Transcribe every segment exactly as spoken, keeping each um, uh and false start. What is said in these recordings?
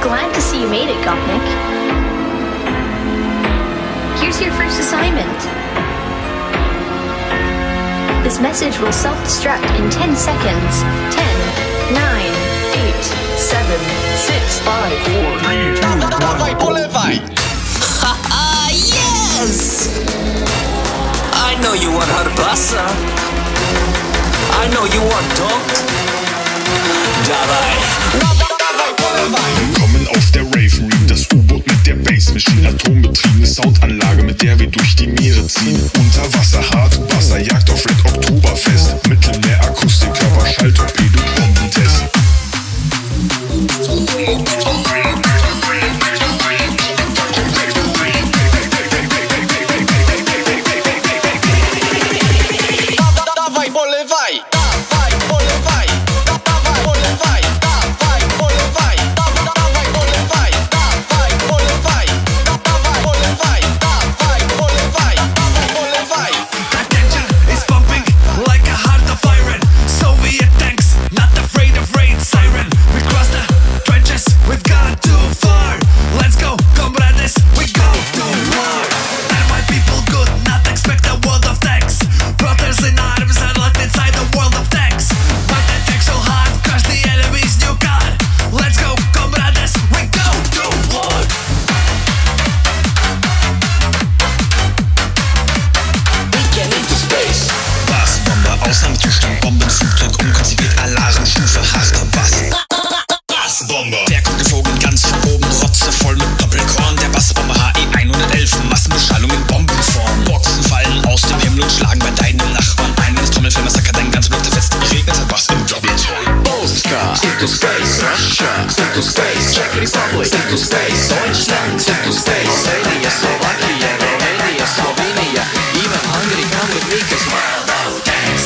Glad to see you made it, Gopnik. Here's your first assignment. This message will self-destruct in ten seconds. ten, nine, eight, seven, six, five, four, three, two, one. Dawaj, polewaj! Haha, yes! I know you want Harbasa. I know you want Dog. Dawaj! Dawaj, polewaj! Willkommen auf der Rave Reef, das U-Boot mit der Bass-Machine, atombetriebene Soundanlage, mit der wir durch die Meere ziehen. Unter Wasser, hart, Wasserjagd auf Red Oktoberfest, Mittelmeer, Akustik, Körper, Schalltorpedo, Bombentest. Dawaj, polewaj! Dawaj, polewaj! Dawaj, polewaj! Dawaj, polewaj! Dawaj, polewaj! Dawaj, polewaj! Dawaj, polewaj! Dawaj, polewaj! Dawaj, polewaj! That engine is pumping like a heart of iron. Soviet tanks, not afraid of rain siren. We cross the trenches, we've gone too far. Let's go, comrades, we go to war. And my people good, not expect a world of tanks. Brothers in arms and locked inside the world of tanks. But the tanks so hard, crush the enemy's new car. Let's go, comrades, we go to war. We get into space. Bassbombe, Ausnahmezustand, Bombenflugzeug, unkonzipiert, Alarmstufe, harter Bass. Bassbombe. Der kommt geflogen ganz von oben, rotzevoll mit Doppelkorn. Der Bassbombe H E hundertelf, Massenbeschallung in Bombenform. Boxen fallen aus dem Himmel und schlagen bei deinen Nachbarn ein. Wenn das Trommelfell massakert, dein ganzer Block zerfetzt, regnet hat Bass im Doppelton. Polska, into space, Russia, into space, Czech Republic, into space, Deutschland, into space, Serbia, Slovakia, Romania, Slovenia, even Hungary, come with me, cause world of tanks.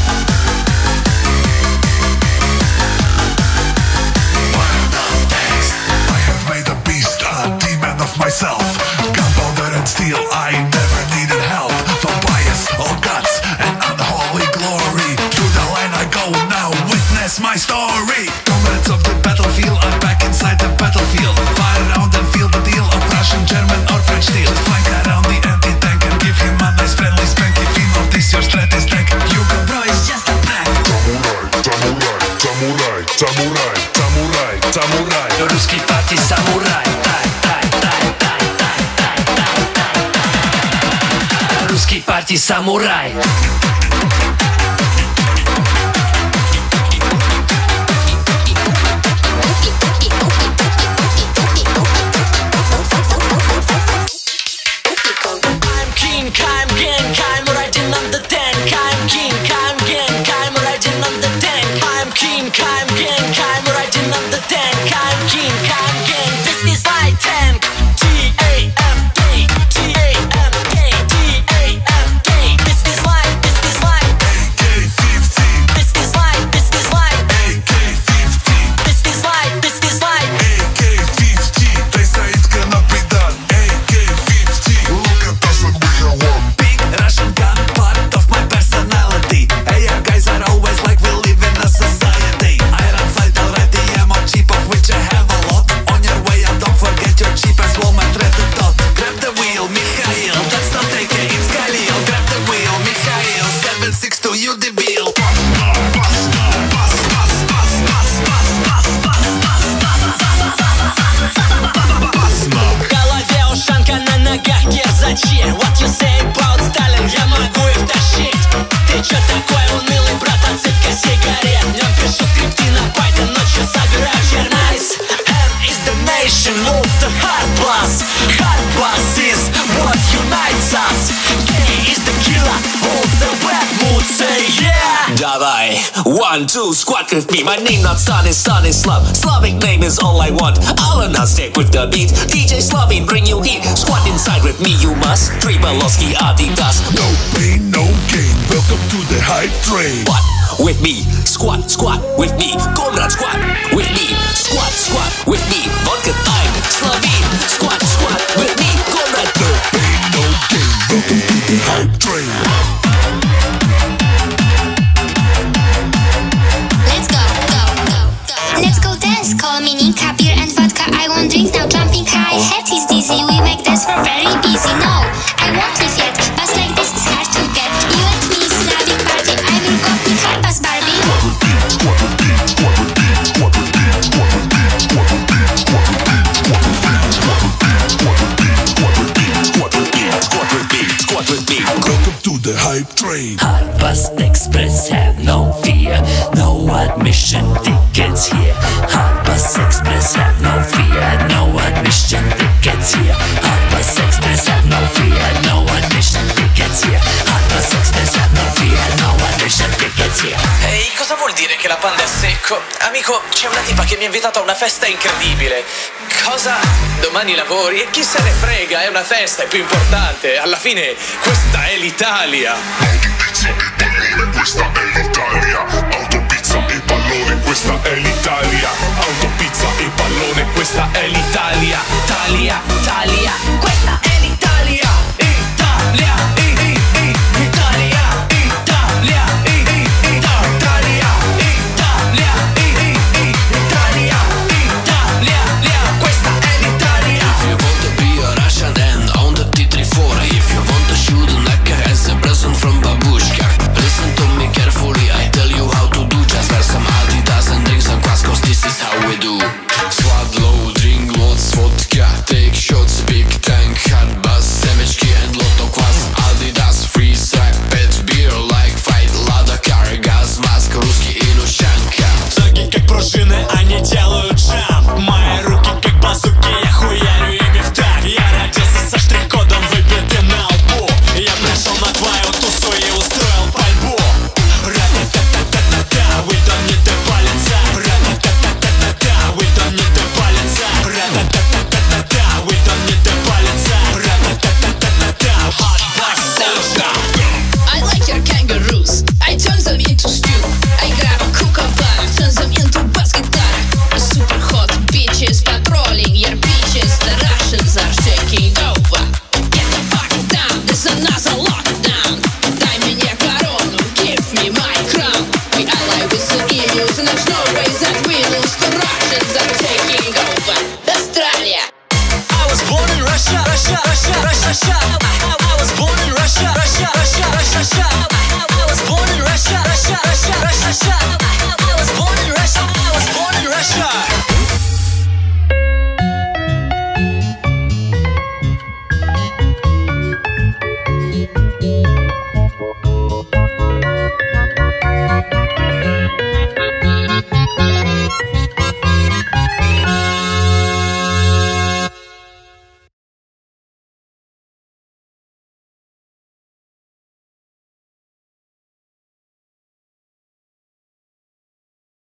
World of tanks. I have made a beast, a demon of myself. Gunpowder and steel, I never needed help. For bias, all guts, and unholy glory. Through the line I go now, witness my story. Comrades of the battlefield are back inside the battlefield. Fire around and feel the deal of Russian, German or French steel. Flank around the anti-tank and give him a nice friendly spank. If you notice your strat is tank, you can bro, it's just a prank. Samurai, samurai, samurai, samurai, samurai, samurai. Ruski party samurai. Tai, tai, tai, tai, tai, tai, tai, tai. Ruski party samurai. I'm King Kime, Gang Kime, riding on the tank. I'm King Kime, Gang Kime, riding on the tank. I'm King Kime, Gang Kime, riding on the tank. I'm King Kime, Gang. This is my tank. T A M K, T A M K, T A M K. This is my, this is my A K fifteen. This is my, this is my A K fifteen. This is my, this is my A K fifteen. They say it cannot be done. A K fifteen. Look at us and we are one. Big Russian gun, part of my personality. Hey, you guys are always like we live in a society. Iron sight already, ammo cheap, of which I have a lot. On your way out, don't forget your cheapest Walmart red dot. Grab the wheel, Mikhail. That's not A K, it's Khalil. Grab the wheel, Mikhail. seven six two, you debil. В голове ушанка, на ногах кирзачи. What you say about Stalin, я могу их тащить. Ты чё такой унылый, брат, отсыпка сигарет. Днём пишу скрипты на Python, ночью собираю чернарис. M is the nation, move the hard blast. Hard blast is what unites us. K is the killer, move the bad mood, say yeah. Давай, one, two, squat with me. My name not Sun is Sun is Slav. Slavic name is all I want. I'll not stick with the beat. D J Slavin, bring you heat. Squat inside with me, you must. Tribalowski, Adidas. No pain, no gain. Welcome to the hype train. Squat with me, squat, squat with me. Comrade, squat with me. Squat, squat with me. Vodka time, Slavin. Squat, squat with me. Comrade. No pain, no gain. Welcome to the hype train. Let's go, go, go, go. Let's go dance. Call me Nika, beer and vodka. I train. Hot Bus Express, have no fear. No admission tickets here. Hot Bus Express, have no fear. No admission tickets here. Hot Bus Express, have no fear. No admission tickets here. Hot Bus Express, have no fear. No admission tickets here. Ehi, cosa vuol dire che la panda è secco? Amico, c'è una tipa che mi ha invitato a una festa incredibile. Cosa? Domani lavori e chi se ne frega, è una festa, è più importante. Alla fine, questa è l'Italia. Autopizza e pallone, questa è l'Italia. Autopizza e pallone, questa è l'Italia. Autopizza e pallone, questa è l'Italia. Italia, Italia, questa è l'Italia. Italia, i, i, i, Italia. Italia, i, i, i, Italia. Italia, i, i, i, Italia. Italia, questa è l'Italia. If you want to be a Russian and on the T thirty-four, if you want to shoot an A K as a present from babushka, listen to me carefully, I tell you how to do. Just wear some Adidas and drink some kvass, cause this is how we do.